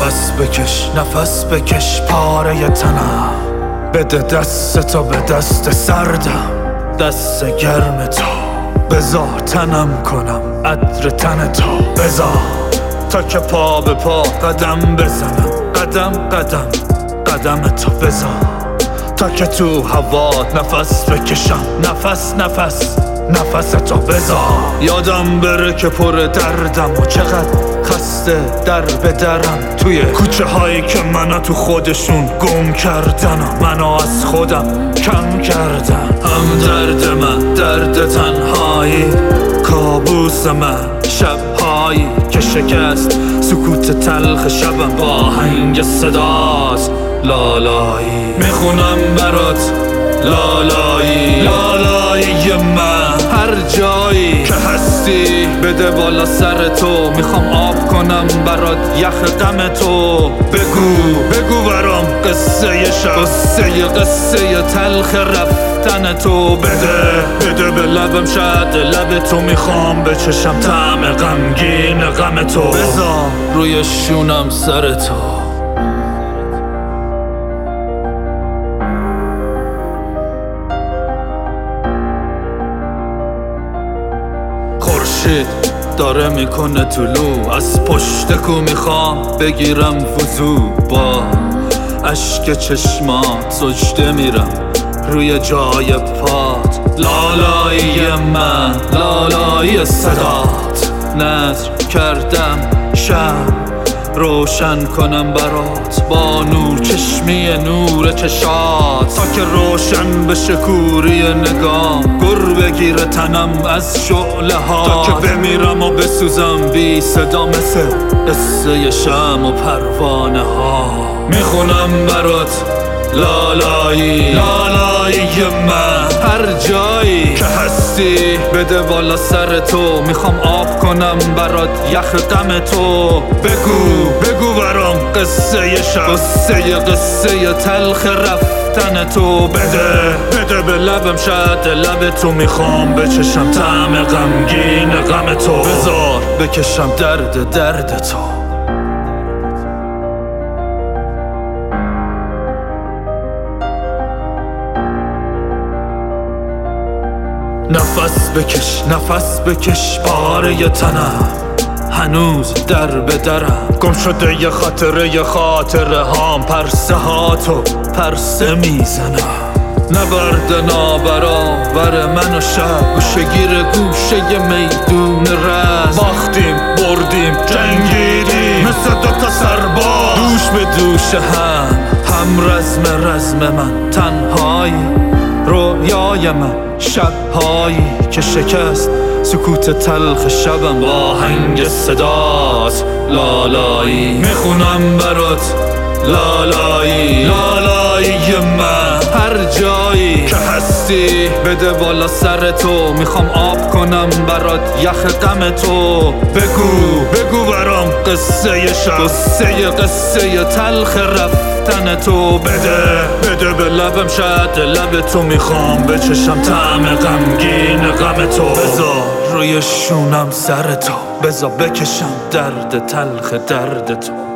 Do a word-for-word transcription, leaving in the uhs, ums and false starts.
نفس بکش نفس بکش پاره تنم، بده دست تو به دست سردم، دست گرم تو بذار تنم کنم عطر تن تو، بذار تا که پا به پا قدم بزنم، قدم قدم قدم تو بذار تا که تو هوات نفس بکشم، نفس نفس نفس تو بذار. یادم بره که پر دردم و چقدر خسته در به درم، توی کوچه هایی که منو تو خودشون گم کردن و منو از خودم کم کردن. هم درد من درد تنهایی، کابوس من شبهایی که شکست سکوت تلخ شبم با آهنگ صدات لالایی. میخونم برات لالایی لالایی من، هر جایی که هستی بده بالا سر تو، میخوام آب کنم برات یخ غم تو. بگو بگو برام قصه شب، قصه قصه تلخ رفتن تو. بده بده به لبم شد لب تو، میخوام بچشم طعم غمگین غم تو. بذار روی شونم سر تو، خورشید داره میکنه طلوع از پشت کو، میخوام بگیرم وضو با اشک چشمات، سجده میرم روی جای پات. لالایی من لالایی صدات، نذر کردم شب روشن کنم برات با نور چشمی نور چشات، تا که روشن بشه کوری نگام، گر بگیره تنم از شعله ها، تا که بمیرم و بسوزم بی صدا مثل قصه شم و پروانه ها. میخونم برات لالایی لالایی من، هر جایی که هستی بده بالا سر تو، میخوام آب کنم برات یخ غم تو. بگو بگو برام قصه شب، قصه قصه تلخ رفتن تو. بده بده به لبم شد لب تو، میخوام بچشم طعم غمگین غم تو. بذار بکشم درد درد تو. نفس بکش نفس بکش پاره تنم، هنوز در به درم گم شده یه خاطره یه خاطره هام، پرسه ها تو پرسه میزنم. نبرد نابرابر من و شب، گوشه گیر گوشه میدون رز، باختیم بردیم جنگیدیم مثل دوتا سرباز، دوش به دوش هم هم رزم رزم من تنهایی، رویای من شبهایی که شکست سکوت تلخ شبم با آهنگ صدات لالایی. میخونم برات لالایی لالایی من، هر جایی که هستی بده بالا سر تو، میخوام آب کنم برات یخ غم تو. بگو بگو برام قصه شب، قصه قصه تلخ رفتن تو. بده بده به لبم شد لب تو، میخوام بچشم طعم غمگین غم تو. بذار روی شونم سر تو، بذار بکشم درد تلخ درد تو.